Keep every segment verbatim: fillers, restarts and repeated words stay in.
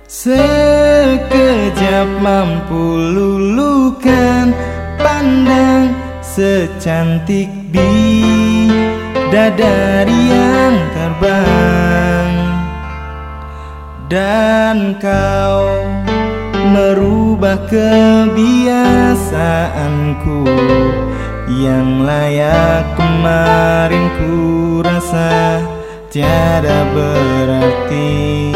Sekejap mampu luluhkan pandang secantik bidadari yang terbang. Dan kau merubah kebiasaanku yang layak kemarin ku rasa tiada berarti.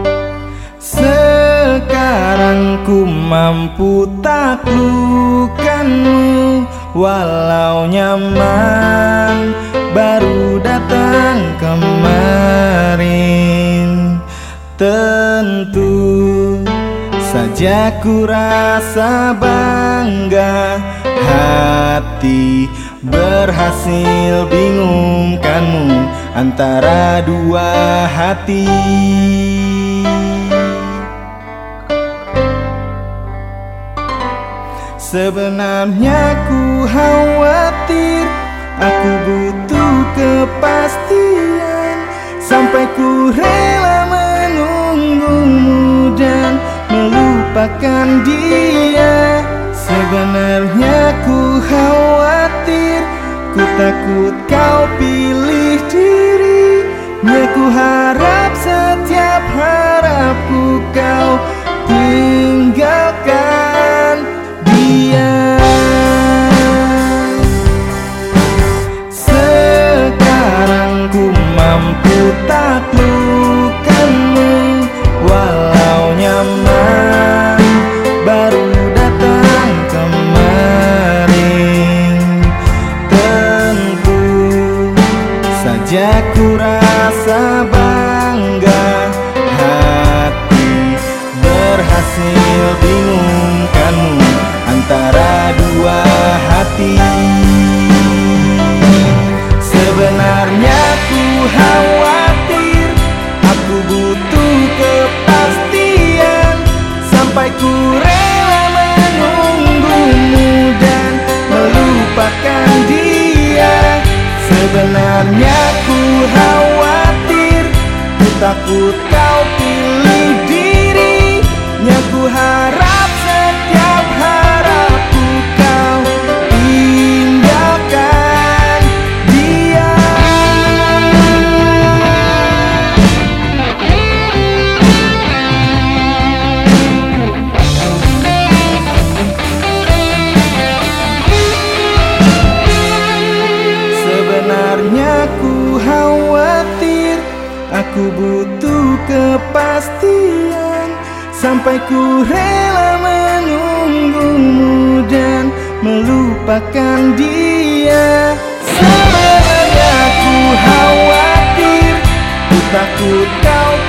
Sekarang ku mampu taklukkanmu, walau nyaman baru datang kemarin. Tentu saja ku rasa bangga, hati berhasil bingungkanmu antara dua hati. Sebenarnya ku khawatir, aku butuh kepastian, sampai ku rela menunggumu dan melupakan dia. Sebenarnya ku khawatir, ku takut kau pilih dirinya. Ku harap setiap harapku kau tinggalkan dia. Sekarang ku mampu taklukkanmu, walau nyaman baru datang kemarin. Tentu saja ku rasa bangga, hati berhasil bingungkanmu antara dua hati. Sebenarnya ku khawatir, aku butuh kepastian, sampai ku rela menunggumu dan melupakan dia. Sebenarnya ku khawatir, ku takut kau pilih dirinya. Ku harap setiap harapku kau tinggalkan dia. Sebenarnya ku khawatir, aku butuh kepastian, sampai ku rela menunggumu dan melupakan dia. Sebenarnya ku khawatir, ku takut kau